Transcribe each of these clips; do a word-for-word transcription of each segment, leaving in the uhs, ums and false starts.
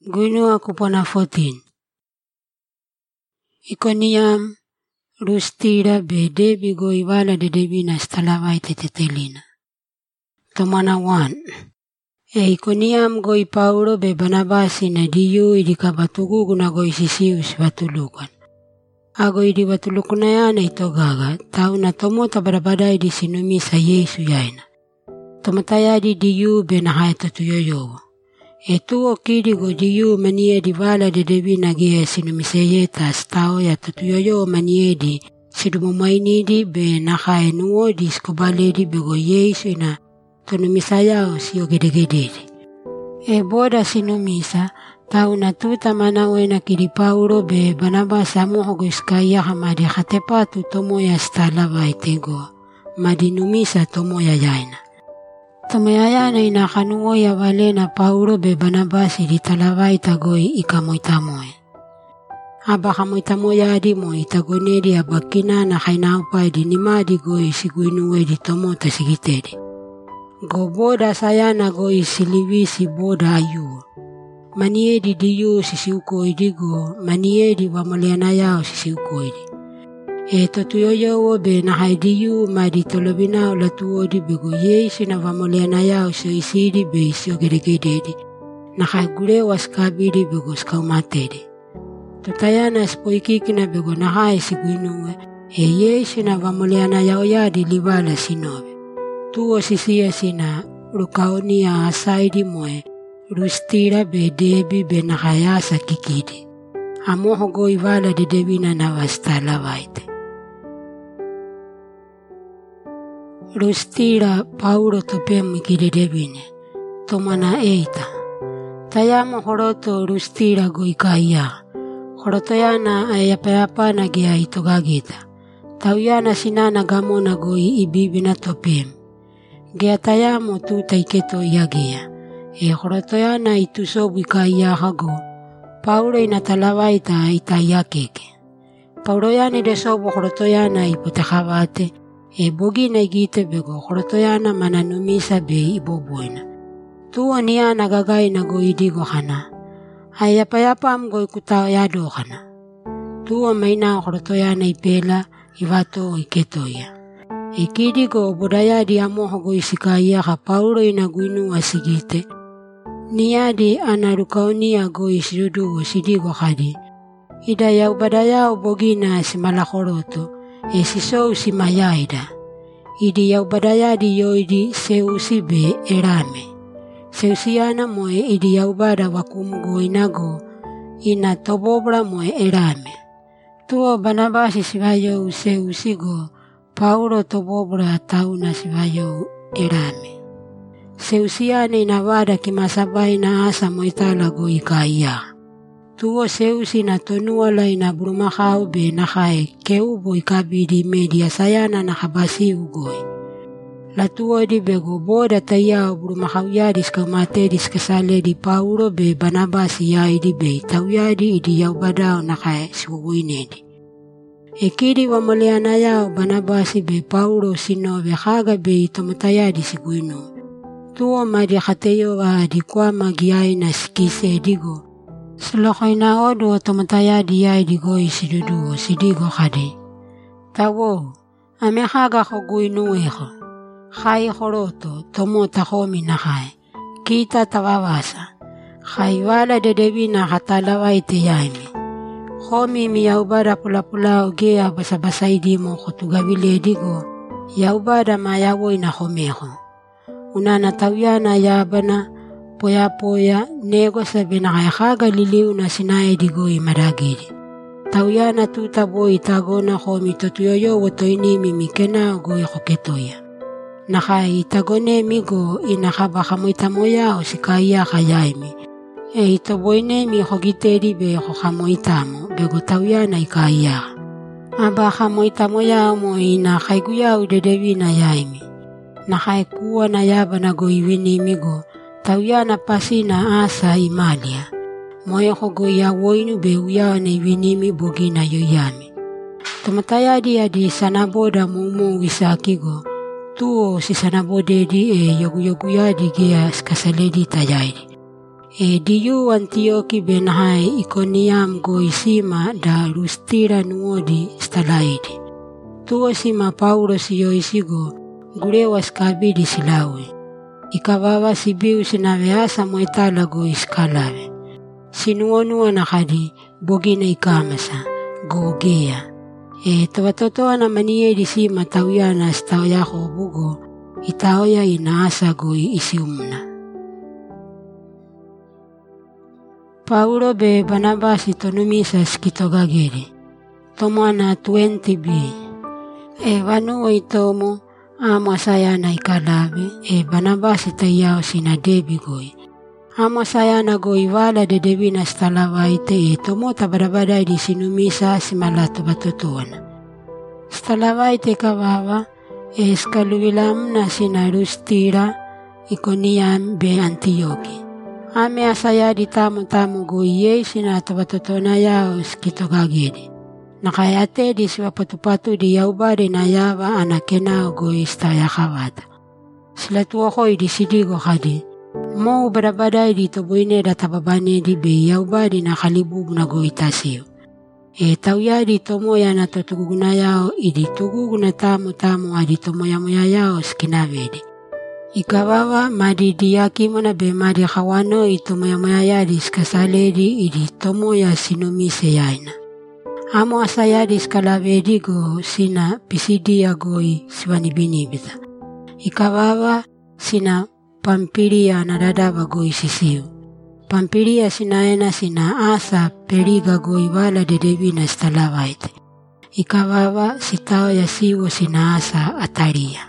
Guinua kupona fourteen. Iconium, Lustira be Debi go ivala de Debina stalavite tetelina. Tomana one. E Iconium go i Paulo be Banabasi na diu idi kabatugu na go isisius batulukan. Ago idi batulukunayana itogaga, tau na tomo tabarabadai di sinumi sa Yesu yaina. Tomatayadi diu be na haito tuyoyowo. E tuo kiri go diu manie di vala de Debina gie sinumiseyeta stao ya tutuyoyo manie di sidumumaini di be na hae nuo di skobale di bego Yesu ina tunumisayao siyo gedegededi. E boda sinumisa, tau na tuta manawe na kiri Paulo be Banabas amoho iskaya hamadi hatepatu tomo ya stalava itego, madinumisa tomo ya yaina. Tomayayana ina kanuo ya vale na Paulo be Banabas di talava itagoi ikamoitamoe. Aba kamoitamoe adi mo itagonedi abakina na kainaupa di nimadi goi siguinuwe di tomo tasigitedi. Go boda sayana goi silivisi boda ayuo. Maniedi diyu sisiukoidi go, maniedi wamoleanayao sisiukoidi. E totuyoyowo be na haidiyu madi tolobinao latuodi bego Yesu na wamoleanayao so isidi be isio gedegededi. Na haigure waskabidi bego skaumatedi. Tutayana spoikiki na bego na hai siguinuwe, e Yesu na wamoleanayao yadi livala sinobe. Tuo sisia sina rukaonia asaidi moe, Lustira be Debi be na hayasa kikidi. Amoho go ivala de Debina na wastala vaite. Lustira Paulo topemu ikide Debine. Tomana eita. Tayamo horoto Lustira go ikaya. Horotoyana ayapayapa na gia itogagita. Tauyana sinana gamona go ibibina topemu. Gea tayamo tuta iketo iagia. E horotoyana itusobu ikaya hago. Paulo inatalawaita itayakeke. Paulo yani desobu horotoyana ipotekhabate. E bogina igite bego horotoyana mananumisa be iboboina. Tuo niya nagagai na go idigo hana. Ayapayapam go ikutao yado hana. Tuo maina horotoyana ipela iwato iketoya. Ikidi go bodaya di amoho go isikaya ha Paulo inaguinu asigite. Niadi anarukaonia go isirudu o sidigo hadi. Ida yau badaya o bogina simalakoroto. E sisou simayaida. Idi yau badaya di yoidi seusi be erame. Seusiana moe idi yau bada wakumugo inago. Ina tobobra moe erame. Tuo Banabasi sivayo seusi go. Paulo tobobra tauna sivayo erame. Seusiane inavada kimasabai na asa moitala go ikaya. Tuo seusi na tonuala ina brumahau be na hae keubo ikabidi media sayana na habasi ugoi. La tuo di bego boda tayao brumahau yadis kamatedis kasale di Paulo be Banabasi ya idi be tawyadi idi yau badao na hae siwuinedi. Ekidi wamoleana yao Banabasi be Paulo sinobe haga be itomatayadi siguinu. Tuo madi hateyo wa di kwa magiai na sikise digo. Selokoi na odo tomatayadi yai digo isidudu sidigo hadi. Tawo, ame haga hoguinu eho. Hai horoto tomo tahomi na hai. Kita tawawasa. Hai wala de Debina hatalawa ite yaimi. Homi mi yaubada pula-pula ogea basa-basaidi mo kotugabile digo. Yaubada mayawo ina homeho. Unana tawyana yabana poya-poya nego sabi na kayahaga liliw na sinae digo imaragiri. Tawyana tutabo itago na homi totuyoyo wato inimi mikena go ikoketoya. Naka itagone migo inakabakamoitamoya o sikaya kayaimi. E itoboine mi hogiteri be hokamoitamo bego tawyana ikaya. Aba kamoitamoya mo ina kaiguya udedewi na yaimi. Nakaikuwa na yaba na go iwini migo. Tawyana pasi na asa imalia. Moyo ko ya woinu be uya na iwini bogi na yoyami. Tumatayadi adi sanaboda mumu wisakigo. Tuo si sanabode di e yogu yogu yadi gia skasaledi tayadi. E diu Antioki benhai Ikoniam goi sima da Lustira nuodi stalaidi. Tuo sima Paulo siyo isigo gurewa skabidi silawi. Ikavava sibiu sinaveasa moetala go iskalave. Sinuonua nakadi bogina ikamasa gogea. E tawatotoa na manieri sima tawiana stawayako bugo itaoya inaasa go isiumna. Paulo be Barnabas itonumisa skitogagiri. Tomana twenty b. E vanu itomo amo sayana ikalave e Barnabas itayao sina debigoi. Amo sayana goi vala de devina stalavaite e tomo tabarabada di sinumisa simalato batutuana. Stalavaite kavava e skaluvilam na sina Lustira Ikoniam be Antioki. Ame asaya di tamu-tamu goye sina tabatotona yao skitogagiri. Nakayate di siwapatu-patu di yaubari na yawa anakena goy istayakawata. Sila tuwakoy di sidigo kadi. Mo barabaday di toboyne da tababane di be yaubari na kalibug na goy tasiyo. E tawya di tomoya na tutuguguna yao idi tuguguna tamu-tamu adi tomoya-moya yao skinavedi. Ikawawa madidiyaki mo na be madi kawano itomoya-moya yadis kasaledi idi tomoya sinumise yaina. Amo asayadis kalavedi go sina pisidia goi siwanibinibita. Ikawawa sina Pampilia na dadava goi sisiu. Pampilia sinaena sina asa periga goi vala de devina stalavaite. Ikawawa sitao ya siwo sina asa ataria.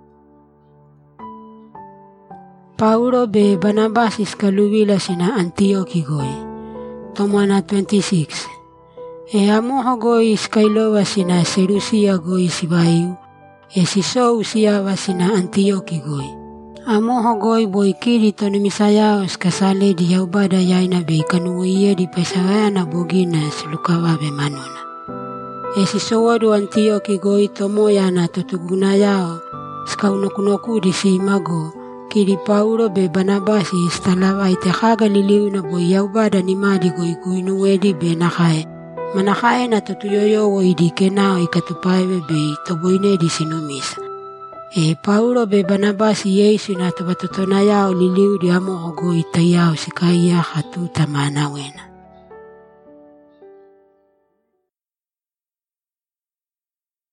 Paulo be Barnabas iskaluvila sina Antioki goi. Tomana twenty-six. E amoho goi iskailowa sina Serusia goi sibayu. E sisou siawa sina Antioki goi. Amoho goi boikiri tonumisayao skasale di yaubada yaina be ikanuiye di pesawaya na bogina silukawa be manona. E sisowadu Antioki goi tomoya na tutugunayao skaunokunoku di simago. Kiri Paulo be Barnabas istalava itekaga liliu na boy yaubada ni madi goi kuinuwedi be nakae. Manakae na tutuyoyo wo idikenao ikatupaiwe be toboine di sinumisa. E Paulo be Barnabas Yesu na tabatotona yao liliu di amo ogo itayao sikaya hatu tamana wena.